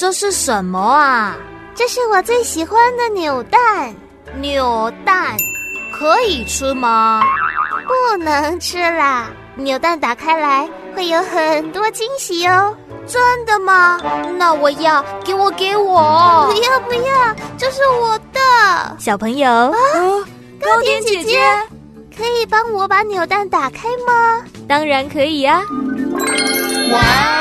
这是什么啊？ 这是我最喜欢的扭蛋。 扭蛋可以吃吗？ 不能吃啦，扭蛋打开来会有很多惊喜哦。 真的吗？那我要，给我！ 不要不要，这是我的。 小朋友糕点姐姐，可以帮我把扭蛋打开吗？ 当然可以啊。 哇！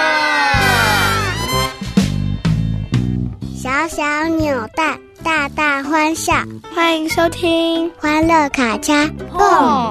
小小扭蛋，大大欢笑。 欢迎收听《 欢乐卡恰蹦》。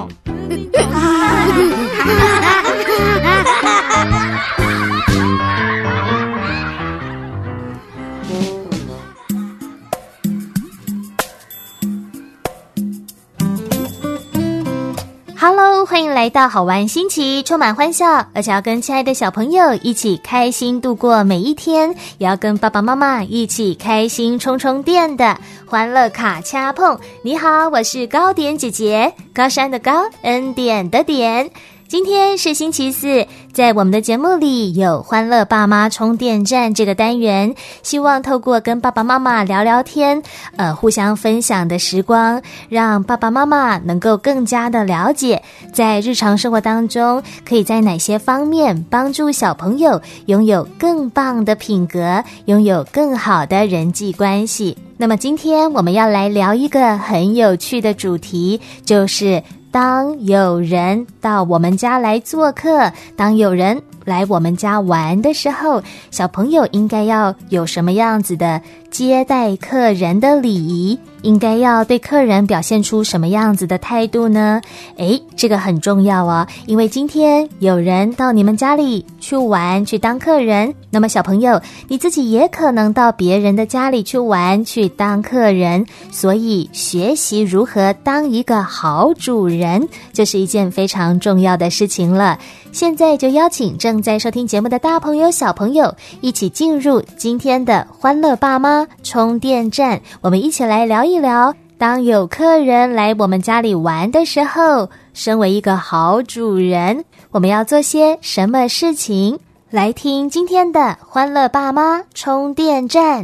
Hello， 欢迎来到好玩新奇，充满欢笑，而且要跟亲爱的小朋友一起开心度过每一天，也要跟爸爸妈妈一起开心充充电的欢乐卡恰碰。你好，我是糕点姐姐，高山的高，恩典的典。今天是星期四，在我们的节目里有欢乐爸妈充电站这个单元，希望透过跟爸爸妈妈聊聊天，互相分享的时光，让爸爸妈妈能够更加的了解，在日常生活当中，可以在哪些方面帮助小朋友拥有更棒的品格，拥有更好的人际关系。那么今天我们要来聊一个很有趣的主题，就是当有人到我们家来做客，当有人来我们家玩的时候，小朋友应该要有什么样子的接待客人的礼仪，应该要对客人表现出什么样子的态度呢？这个很重要哦，因为今天有人到你们家里去玩，去当客人，那么小朋友你自己也可能到别人的家里去玩，去当客人，所以学习如何当一个好主人，就是一件非常重要的事情了。现在就邀请正在收听节目的大朋友小朋友一起进入今天的欢乐爸妈充电站，我们一起来聊一聊，当有客人来我们家里玩的时候，身为一个好主人，我们要做些什么事情？来听今天的欢乐爸妈充电站。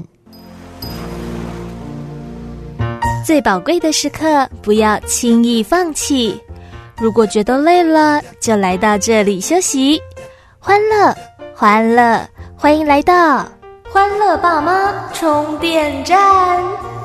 最宝贵的时刻，不要轻易放弃。如果觉得累了，就来到这里休息。欢乐，欢乐，欢迎来到欢乐爸妈充电站。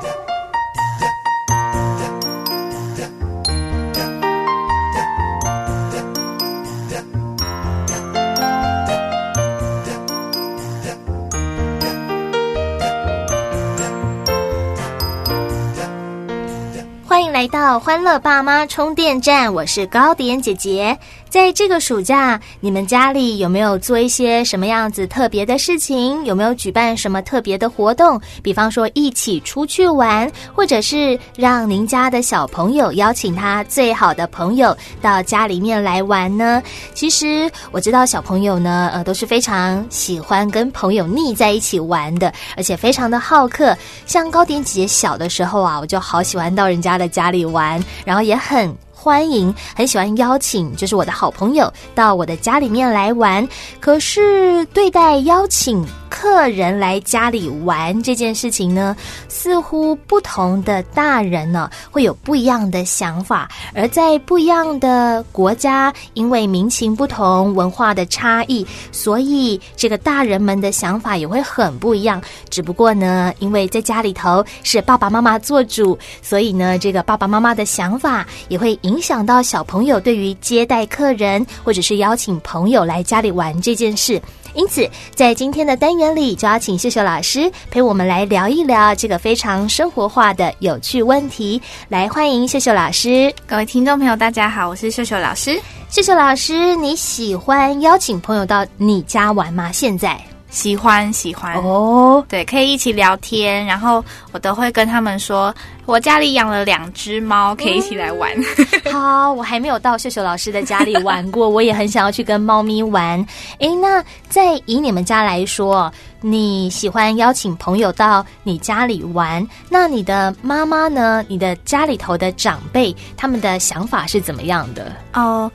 欢迎来到欢乐爸妈充电站，我是糕点姐姐。在这个暑假，你们家里有没有做一些什么样子特别的事情？有没有举办什么特别的活动？比方说一起出去玩，或者是让您家的小朋友邀请他最好的朋友到家里面来玩呢？其实我知道小朋友呢，都是非常喜欢跟朋友腻在一起玩的，而且非常的好客。像糕点姐姐小的时候啊，我就好喜欢到人家的家里玩，然后也很欢迎，很喜欢邀请就是我的好朋友到我的家里面来玩。可是对待邀请客人来家里玩这件事情呢，似乎不同的大人呢，会有不一样的想法，而在不一样的国家，因为民情不同，文化的差异，所以这个大人们的想法也会很不一样。只不过呢，因为在家里头是爸爸妈妈做主，所以呢，这个爸爸妈妈的想法也会影响到小朋友对于接待客人或者是邀请朋友来家里玩这件事。因此在今天的单元里，就要请秀秀老师陪我们来聊一聊这个非常生活化的有趣问题。来，欢迎秀秀老师。 各位听众朋友大家好，我是秀秀老师。 秀秀老师，你喜欢邀请朋友到你家玩吗？现在喜欢哦，对，可以一起聊天，然后我都会跟他们说我家里养了2只猫，可以一起来玩。 好，我还没有到秀秀老师的家里玩过，我也很想要去跟猫咪玩。那在以你们家来说，你喜欢邀请朋友到你家里玩，那你的妈妈呢？你的家里头的长辈，他们的想法是怎么样的？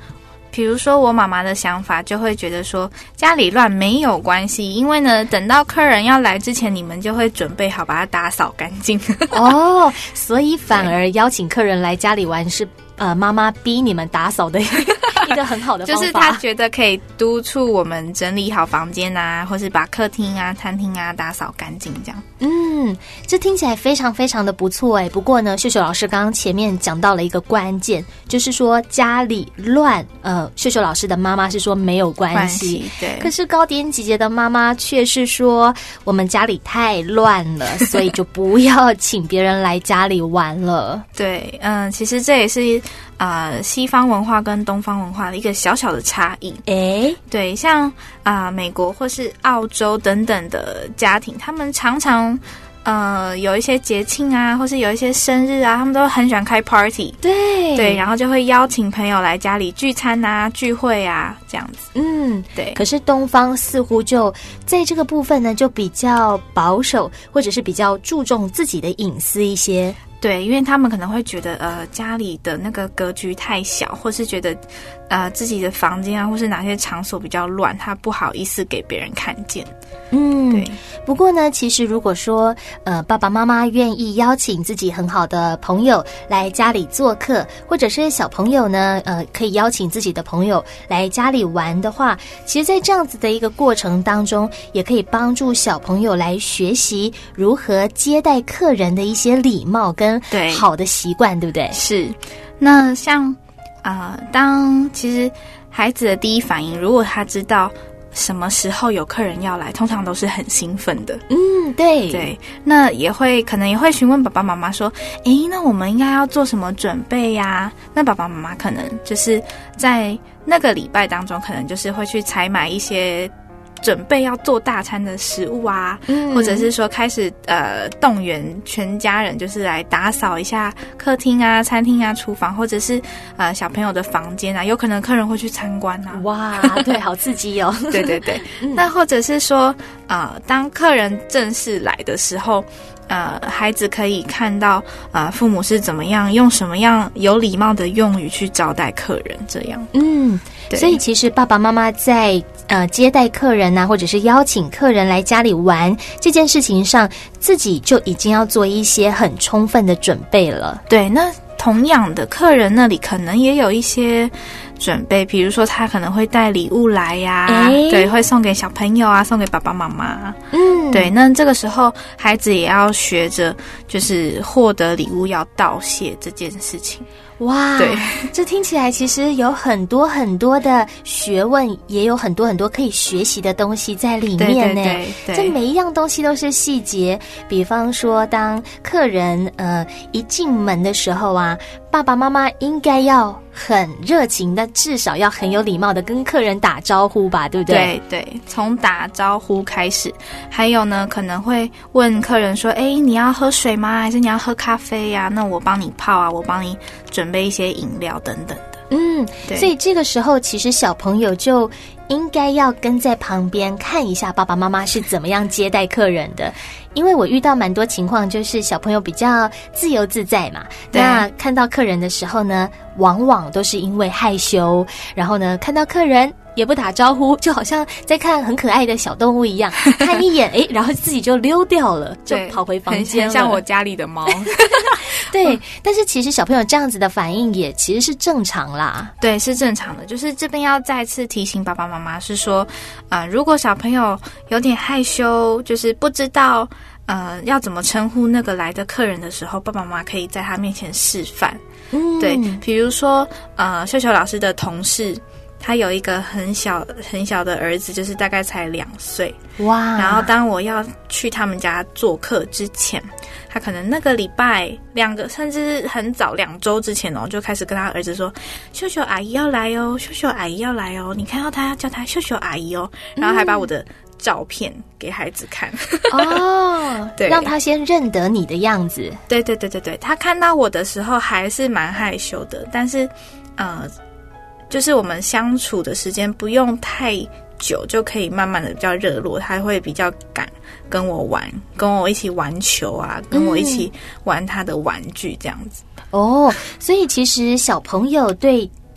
比如说我妈妈的想法就会觉得说家里乱没有关系，因为呢等到客人要来之前你们就会准备好把它打扫干净。 哦，所以反而邀请客人来家里玩是妈妈逼你们打扫的一个很好的方法， 就是他觉得可以督促我们整理好房间啊，或是把客厅啊、餐厅啊打扫干净这样。 这听起来非常非常的不错不过呢，秀秀老师刚刚前面讲到了一个关键，就是说家里乱，秀秀老师的妈妈是说没有关系， 对。 可是糕点姐姐的妈妈却是说我们家里太乱了，所以就不要请别人来家里玩了。 对，其实这也是西方文化跟东方文化的一个小小的差异。对，像美国或是澳洲等等的家庭，他们常常有一些节庆啊，或是有一些生日啊，他们都很喜欢开 party。对，然后就会邀请朋友来家里聚餐啊、聚会啊这样子。对。 可是东方似乎就在这个部分呢，就比较保守，或者是比较注重自己的隐私一些。 对，因为他们可能会觉得家里的那个格局太小，或是觉得自己的房间啊，或是哪些场所比较乱，他不好意思给别人看见。对。 不过呢，其实如果说爸爸妈妈愿意邀请自己很好的朋友来家里做客，或者是小朋友呢可以邀请自己的朋友来家里玩的话，其实在这样子的一个过程当中，也可以帮助小朋友来学习如何接待客人的一些礼貌跟好的习惯，对不对？ 是。那像当其实孩子的第一反应，如果他知道什么时候有客人要来，通常都是很兴奋的。对。那可能也会询问爸爸妈妈说，那我们应该要做什么准备呀？那爸爸妈妈可能就是在那个礼拜当中，可能就是会去采买一些准备要做大餐的食物啊，或者是说开始动员全家人，就是来打扫一下客厅啊、餐厅啊、厨房，或者是小朋友的房间啊，有可能客人会去参观啊。 哇，对，好刺激哦！ 对。那或者是说当客人正式来的时候，孩子可以看到父母是怎么样用什么样有礼貌的用语去招待客人，这样。 所以其实爸爸妈妈在接待客人啊，或者是邀请客人来家里玩这件事情上，自己就已经要做一些很充分的准备了。 对，那同样的，客人那里可能也有一些准备，比如说他可能会带礼物来呀，对，会送给小朋友啊，送给爸爸妈妈。对，那这个时候孩子也要学着，就是获得礼物要道谢这件事情。 哇， 对， 这听起来其实有很多很多的学问，也有很多很多可以学习的东西在里面呢。 对， 这每一样东西都是细节。比方说，当客人一进门的时候啊，爸爸妈妈应该要很热情的，至少要很有礼貌的跟客人打招呼吧，对不对？ 对，从打招呼开始。还有呢，可能会问客人说，你要喝水吗？还是你要喝咖啡呀？那我帮你泡啊，我帮你准备一些饮料等等的。 所以这个时候其实小朋友就应该要跟在旁边看一下爸爸妈妈是怎么样接待客人的。因为我遇到蛮多情况，就是小朋友比较自由自在嘛，那看到客人的时候呢，往往都是因为害羞，然后呢看到客人也不打招呼，就好像在看很可爱的小动物一样，看一眼然后自己就溜掉了，就跑回房间了， 很像我家里的猫。 对，但是其实小朋友这样子的反应也其实是正常啦。 对，是正常的。就是这边要再次提醒爸爸妈妈是说，如果小朋友有点害羞，就是不知道要怎么称呼那个来的客人的时候，爸爸妈妈可以在他面前示范。对，比如说秀秀老师的同事，他有一个很小很小的儿子，就是大概才2岁。哇！然后当我要去他们家做客之前，他可能那个礼拜2个，甚至很早2周之前就开始跟他儿子说：“秀秀阿姨要来哦，秀秀阿姨要来哦，你看到他要叫他秀秀阿姨哦。”然后还把我的照片给孩子看。 对，让他先认得你的样子。 对，他看到我的时候还是蛮害羞的，但是就是我们相处的时间不用太久，就可以慢慢的比较热络，他会比较敢跟我玩，跟我一起玩球啊，跟我一起玩他的玩具这样子。 所以其实小朋友对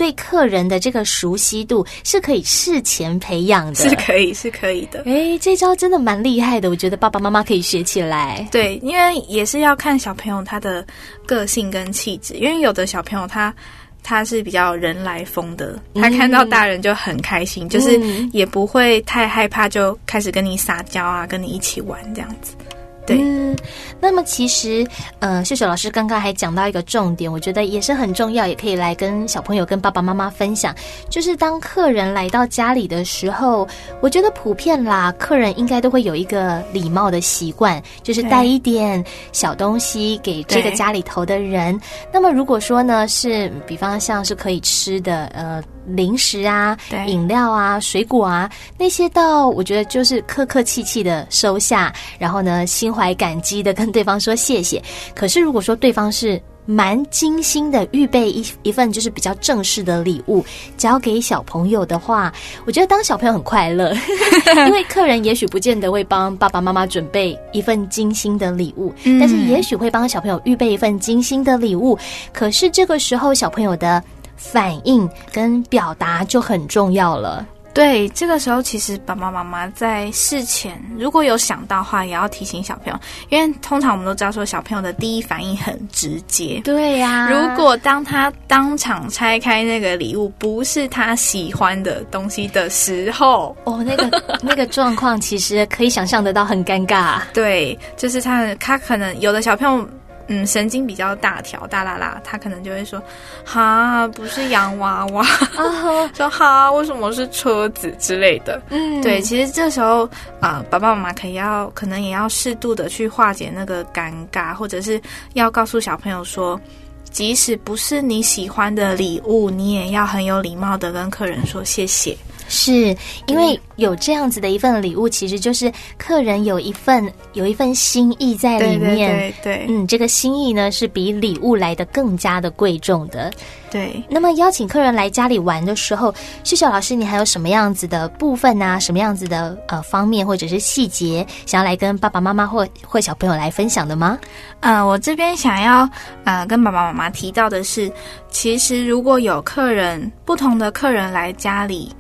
对客人的这个熟悉度是可以事前培养的， 是可以的。 这招真的蛮厉害的，我觉得爸爸妈妈可以学起来。 对，因为也是要看小朋友他的个性跟气质，因为有的小朋友他是比较人来疯的，他看到大人就很开心，就是也不会太害怕，就开始跟你撒娇啊，跟你一起玩这样子。对， 那么其实秀秀老师刚刚还讲到一个重点，我觉得也是很重要，也可以来跟小朋友跟爸爸妈妈分享，就是当客人来到家里的时候，我觉得普遍啦，客人应该都会有一个礼貌的习惯，就是带一点小东西给这个家里头的人。那么如果说呢是比方像是可以吃的零食啊、饮料啊、水果啊，那些到我觉得就是客客气气的收下，然后呢心怀感激的跟对方说谢谢。可是如果说对方是蛮精心的预备一份就是比较正式的礼物交给小朋友的话，我觉得当小朋友很快乐因为客人也许不见得会帮爸爸妈妈准备一份精心的礼物，但是也许会帮小朋友预备一份精心的礼物。可是这个时候小朋友的反应跟表达就很重要了。 对，这个时候其实爸爸妈妈在事前如果有想到的话，也要提醒小朋友，因为通常我们都知道说小朋友的第一反应很直接。 对呀， 如果当他当场拆开那个礼物不是他喜欢的东西的时候， 那个状况其实可以想象得到，很尴尬。对， 就是他可能有的小朋友神经比较大条大啦啦，他可能就会说哈不是洋娃娃说哈为什么是车子之类的。对，其实这时候爸爸妈妈可能也要适度的去化解那个尴尬，或者是要告诉小朋友说，即使不是你喜欢的礼物，你也要很有礼貌的跟客人说谢谢。 是因为有这样子的一份礼物，其实就是客人有一份心意在里面。 对， 这个心意呢是比礼物来得更加的贵重的。 对， 那么邀请客人来家里玩的时候，秀秀老师你还有什么样子的部分啊，什么样子的方面或者是细节想要来跟爸爸妈妈或小朋友来分享的吗？ 我这边想要跟爸爸妈妈提到的是，其实如果有不同的客人来家里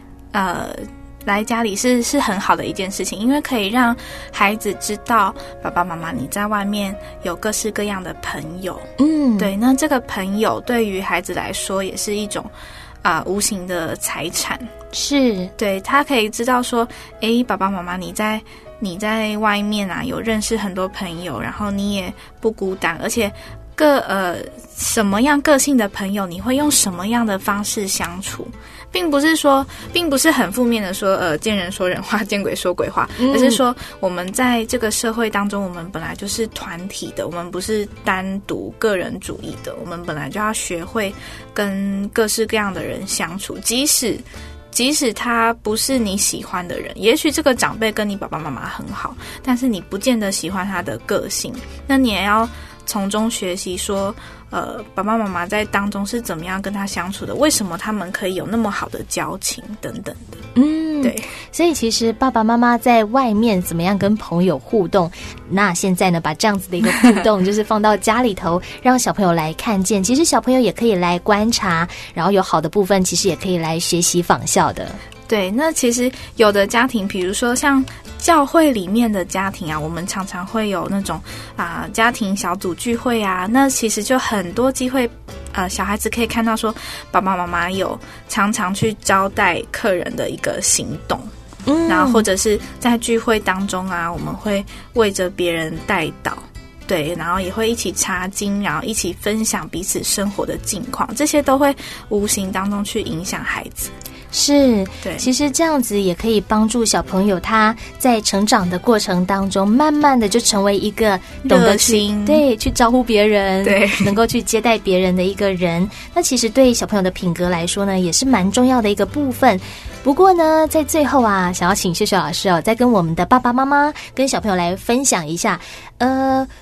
是很好的一件事情，因为可以让孩子知道爸爸妈妈你在外面有各式各样的朋友。对，那这个朋友对于孩子来说也是一种无形的财产。是，对，他可以知道说爸爸妈妈你在外面有认识很多朋友，然后你也不孤单，而且什么样个性的朋友你会用什么样的方式相处，并不是很负面的说见人说人话见鬼说鬼话，而是说我们在这个社会当中，我们本来就是团体的，我们不是单独个人主义的，我们本来就要学会跟各式各样的人相处，即使他不是你喜欢的人，也许这个长辈跟你爸爸妈妈很好，但是你不见得喜欢他的个性，那你也要从中学习说爸爸妈妈在当中是怎么样跟他相处的，为什么他们可以有那么好的交情等等的。对， 所以其实爸爸妈妈在外面怎么样跟朋友互动，那现在呢把这样子的一个互动就是放到家里头让小朋友来看见，其实小朋友也可以来观察，然后有好的部分其实也可以来学习仿效的。 对，那其实有的家庭，比如说像教会里面的家庭我们常常会有那种家庭小组聚会那其实就很多机会小孩子可以看到说爸爸妈妈有常常去招待客人的一个行动。然后或者是在聚会当中我们会为着别人代祷，对，然后也会一起查经，然后一起分享彼此生活的近况，这些都会无形当中去影响孩子。 是，对，其实这样子也可以帮助小朋友他在成长的过程当中，慢慢的就成为一个懂得去招呼别人，对，能够去接待别人的一个人。那其实对小朋友的品格来说呢，也是蛮重要的一个部分。不过呢，在最后想要请秀秀老师再跟我们的爸爸妈妈跟小朋友来分享一下，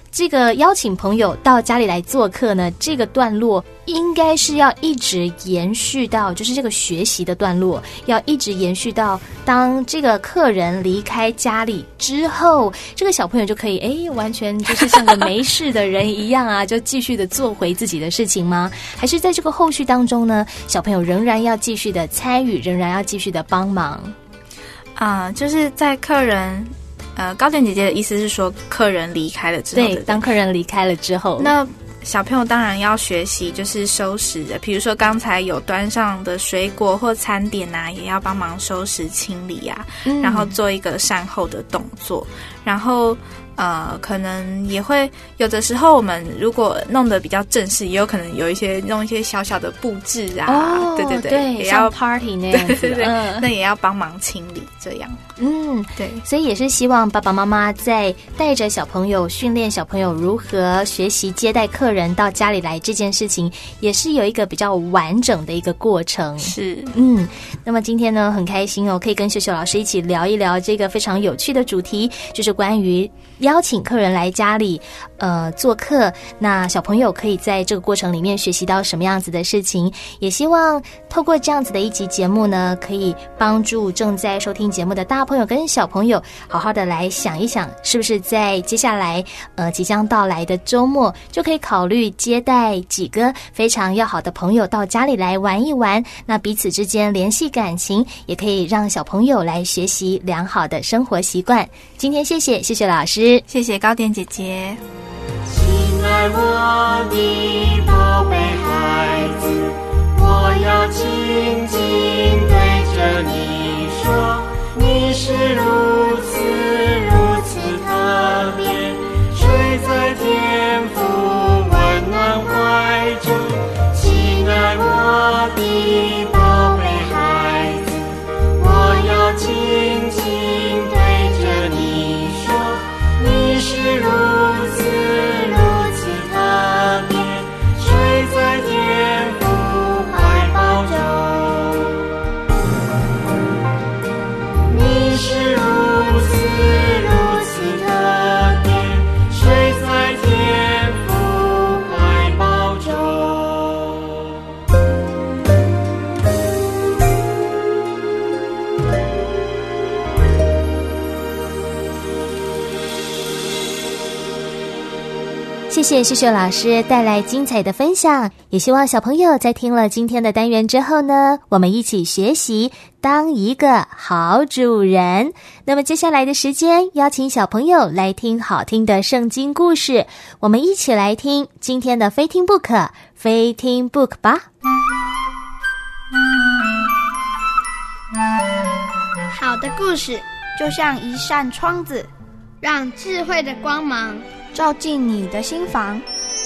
这个邀请朋友到家里来做客呢，这个段落应该是要一直延续到，就是这个学习的段落要一直延续到当这个客人离开家里之后，这个小朋友就可以完全就是像个没事的人一样啊，就继续的做回自己的事情吗？还是在这个后续当中呢，小朋友仍然要继续的参与，仍然要继续的帮忙？ 就是在客人高点姐姐的意思是说客人离开了之后，对， 当客人离开了之后， 那小朋友当然要学习就是收拾的，比如说刚才有端上的水果或餐点啊，也要帮忙收拾清理啊，然后做一个善后的动作，然后可能也会有的时候我们如果弄得比较正式，也有可能有弄一些小小的布置啊，对，也要 party 那样子， 对，那也要帮忙清理这样。对， 所以也是希望爸爸妈妈在带着小朋友训练小朋友如何学习接待客人到家里来这件事情，也是有一个比较完整的一个过程。 是， 那么今天呢，很开心可以跟秀秀老师一起聊一聊这个非常有趣的主题，就是关于邀请客人来家里做客，那小朋友可以在这个过程里面学习到什么样子的事情，也希望透过这样子的一集节目呢，可以帮助正在收听节目的大朋友跟小朋友好好的来想一想，是不是在接下来即将到来的周末就可以考虑接待几个非常要好的朋友到家里来玩一玩，那彼此之间联系感情，也可以让小朋友来学习良好的生活习惯。今天谢谢老师， 谢谢高点姐姐。 亲爱我的宝贝孩子，我要紧紧对着你说，你是如此特别，睡在天父温暖怀中。亲爱我的宝贝孩子，我要紧紧对着你说，你是如此特别，睡在天父怀抱中。你是如此特别，睡在天父怀抱中。 谢谢秀秀老师带来精彩的分享，也希望小朋友在听了今天的单元之后呢，我们一起学习当一个好主人。那么接下来的时间，邀请小朋友来听好听的圣经故事，我们一起来听今天的非听不可，非听 book 吧。 好的故事就像一扇窗子，让智慧的光芒照进你的心房。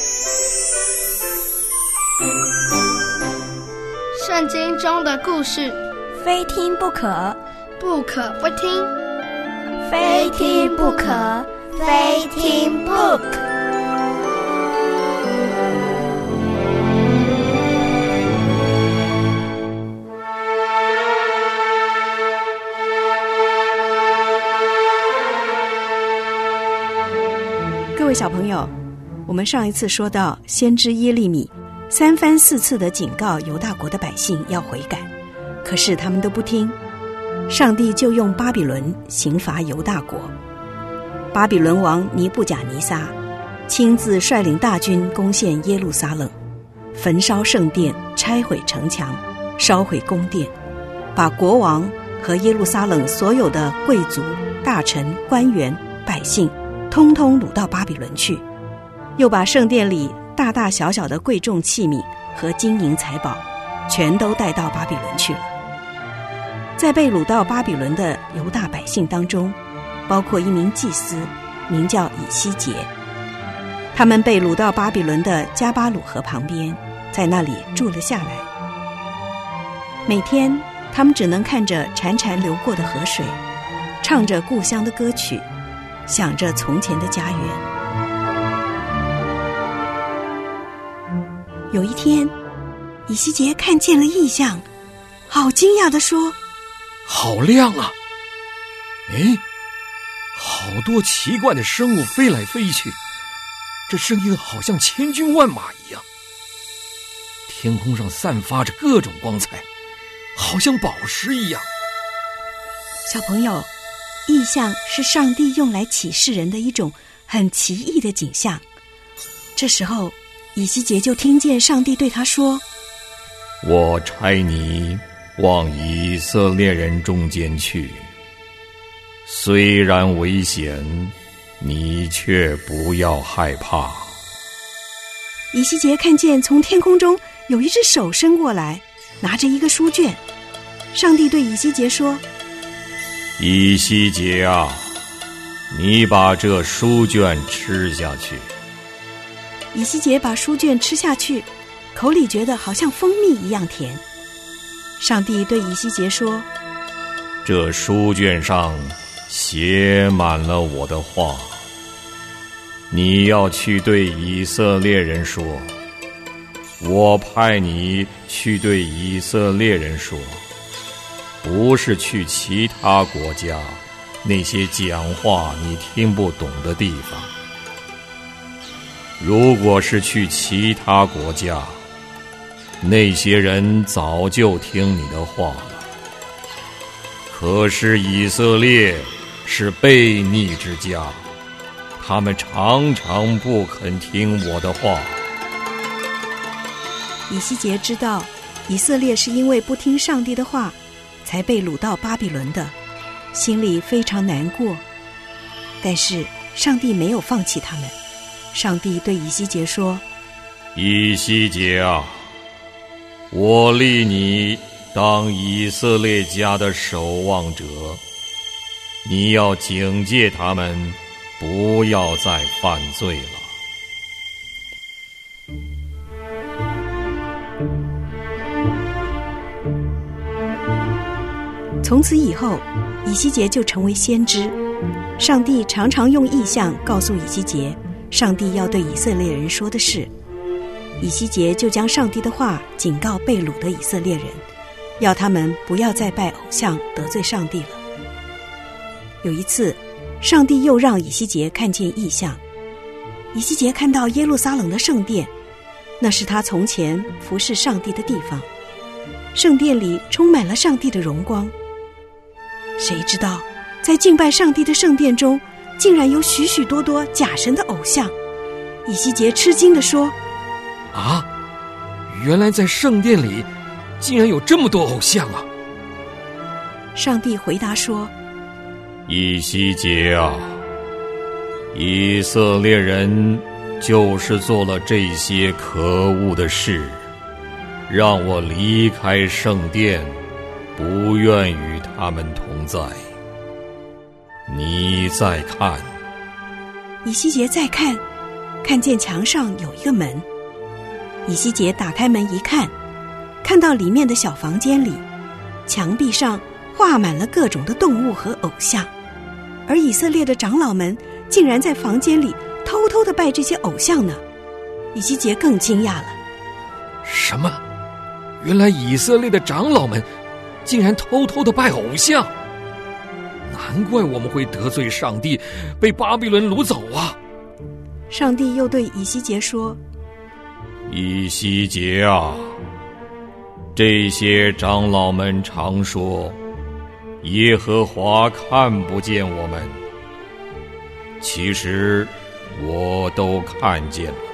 圣经中的故事， 非听不可， 不可不听， 非听不可，非听 book。 各位小朋友，我们上一次说到先知耶利米3番4次的警告犹大国的百姓要悔改，可是他们都不听，上帝就用巴比伦刑罚犹大国。巴比伦王尼布甲尼撒亲自率领大军攻陷耶路撒冷，焚烧圣殿，拆毁城墙，烧毁宫殿，把国王和耶路撒冷所有的贵族、大臣、官员、百姓通通掳到巴比伦去，又把圣殿里大大小小的贵重器皿和金银财宝全都带到巴比伦去了。在被掳到巴比伦的犹大百姓当中，包括一名祭司，名叫以西结。他们被掳到巴比伦的加巴鲁河旁边，在那里住了下来。每天他们只能看着潺潺流过的河水，唱着故乡的歌曲，想着从前的家园。有一天，以西结看见了异象，好惊讶地说： 好亮啊！好多奇怪的生物飞来飞去， 这声音好像千军万马一样。天空上散发着各种光彩，好像宝石一样。 小朋友，异象是上帝用来启示人的一种很奇异的景象。这时候，以西结就听见上帝对他说： 我差你往以色列人中间去，虽然危险，你却不要害怕。 以西结看见从天空中有一只手伸过来，拿着一个书卷。上帝对以西结说： 以西结啊，你把这书卷吃下去。 以西结把书卷吃下去，口里觉得好像蜂蜜一样甜。上帝对以西结说： 这书卷上写满了我的话，你要去对以色列人说，我派你去对以色列人说，不是去其他国家那些讲话你听不懂的地方。如果是去其他国家，那些人早就听你的话了。可是以色列是悖逆之家，他们常常不肯听我的话。 以西结知道以色列是因为不听上帝的话才被掳到巴比伦的，心里非常难过。但是上帝没有放弃他们。上帝对以西结说： 以西结啊，我立你当以色列家的守望者，你要警戒他们，不要再犯罪了。 从此以后，以西结就成为先知。上帝常常用异象告诉以西结上帝要对以色列人说的事。以西结就将上帝的话警告被掳的以色列人，要他们不要再拜偶像，得罪上帝了。有一次，上帝又让以西结看见异象。以西结看到耶路撒冷的圣殿，那是他从前服侍上帝的地方。圣殿里充满了上帝的荣光。谁知道在敬拜上帝的圣殿中，竟然有许许多多假神的偶像。以西结吃惊地说： 啊，原来在圣殿里竟然有这么多偶像啊！ 上帝回答说： 以西结啊，以色列人就是做了这些可恶的事，让我离开圣殿，不愿与他们同在。你再看。 以西结再看，看见墙上有一个门。以西结打开门一看，看到里面的小房间里，墙壁上画满了各种的动物和偶像，而以色列的长老们竟然在房间里偷偷地拜这些偶像呢。以西结更惊讶了。 什么？原来以色列的长老们竟然偷偷地拜偶像？难怪我们会得罪上帝，被巴比伦掳走啊！ 上帝又对以西结说： 以西结啊，这些长老们常说耶和华看不见我们，其实我都看见了。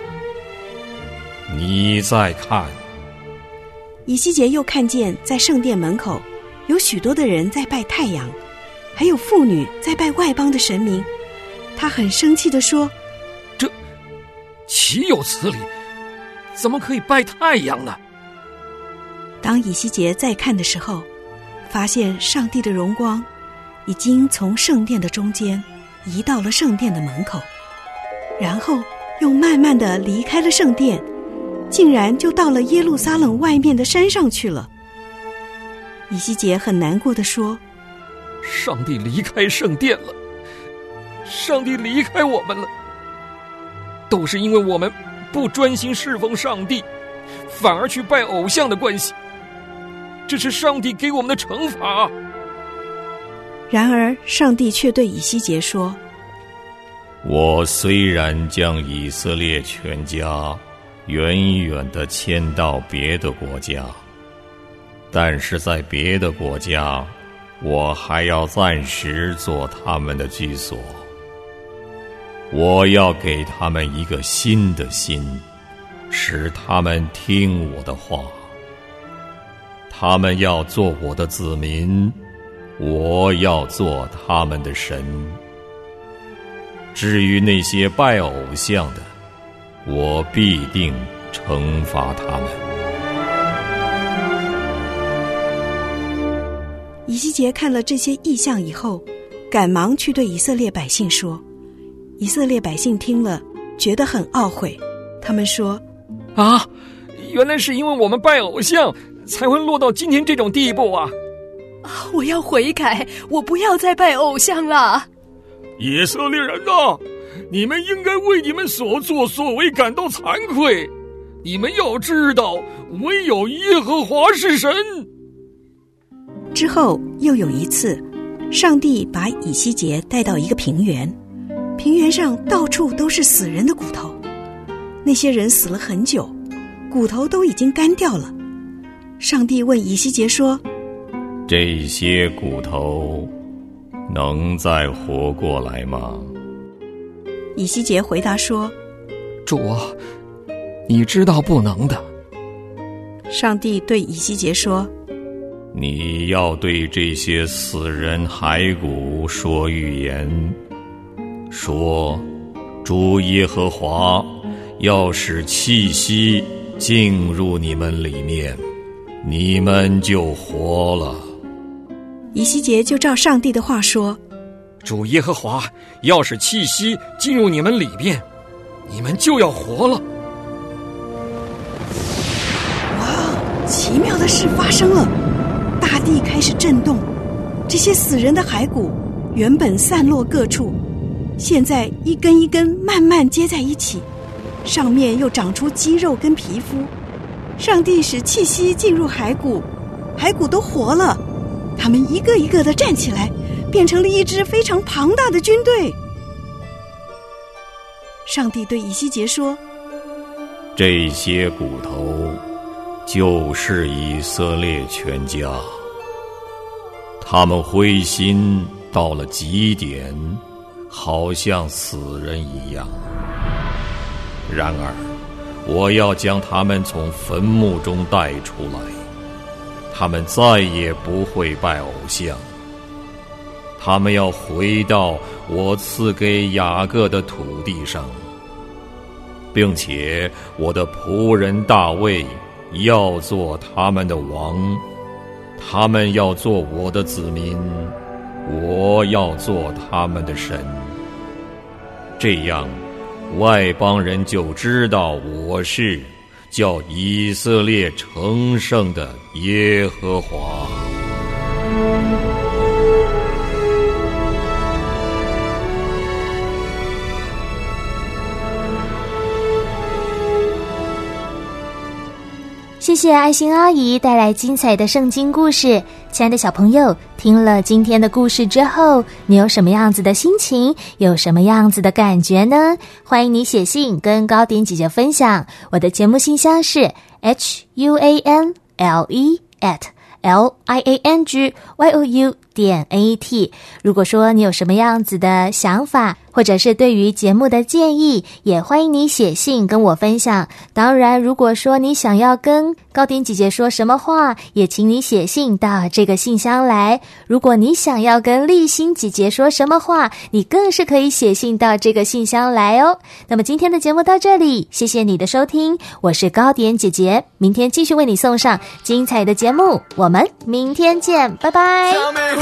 你再看。 以西结又看见在圣殿门口有许多的人在拜太阳，还有妇女在拜外邦的神明。他很生气地说： 这岂有此理？怎么可以拜太阳呢？ 当以西结再看的时候，发现上帝的荣光已经从圣殿的中间移到了圣殿的门口，然后又慢慢地离开了圣殿，竟然就到了耶路撒冷外面的山上去了。以西结很难过地说： 上帝离开圣殿了，上帝离开我们了，都是因为我们不专心侍奉上帝，反而去拜偶像的关系。这是上帝给我们的惩罚。 然而上帝却对以西结说： 我虽然将以色列全家远远地迁到别的国家，但是在别的国家，我还要暂时做他们的居所。我要给他们一个新的心，使他们听我的话。他们要做我的子民，我要做他们的神。至于那些拜偶像的，我必定惩罚他们。 以西结看了这些异象以后，赶忙去对以色列百姓说。以色列百姓听了，觉得很懊悔。他们说： 啊，原来是因为我们拜偶像，才会落到今天这种地步啊！ 我要悔改，我不要再拜偶像了。 以色列人啊，你们应该为你们所作所为感到惭愧。你们要知道，唯有耶和华是神。 之后又有一次，上帝把以西结带到一个平原，平原上到处都是死人的骨头，那些人死了很久，骨头都已经干掉了。上帝问以西结说： 这些骨头能再活过来吗？ 以西结回答说： 主啊，你知道不能的。 上帝对以西结说： 你要对这些死人骸骨说预言，说主耶和华要使气息进入你们里面，你们就活了。 以西结就照上帝的话说： 主耶和华要使气息进入你们里面，你们就要活了。 哇，奇妙的事发生了，大地开始震动，这些死人的骸骨原本散落各处，现在一根一根慢慢接在一起，上面又长出肌肉跟皮肤。上帝使气息进入骸骨，骸骨都活了，他们一个一个地站起来，变成了一支非常庞大的军队。上帝对以西结说： 这些骨头就是以色列全家，他们灰心到了极点，好像死人一样。然而我要将他们从坟墓中带出来，他们再也不会拜偶像，他们要回到我赐给雅各的土地上，并且我的仆人大卫要做他们的王，他们要做我的子民，我要做他们的神。这样外邦人就知道我是叫以色列成圣的耶和华。 谢谢爱心阿姨带来精彩的圣经故事。亲爱的小朋友，听了今天的故事之后，你有什么样子的心情，有什么样子的感觉呢？欢迎你写信跟高点姐姐分享。我的节目信箱是 huanle@liangyou.at。 如果说你有什么样子的想法，或者是对于节目的建议，也欢迎你写信跟我分享。当然，如果说你想要跟高点姐姐说什么话，也请你写信到这个信箱来。如果你想要跟立心姐姐说什么话，你更是可以写信到这个信箱来哦。那么今天的节目到这里，谢谢你的收听，我是高点姐姐，明天继续为你送上精彩的节目，我们明天见，拜拜。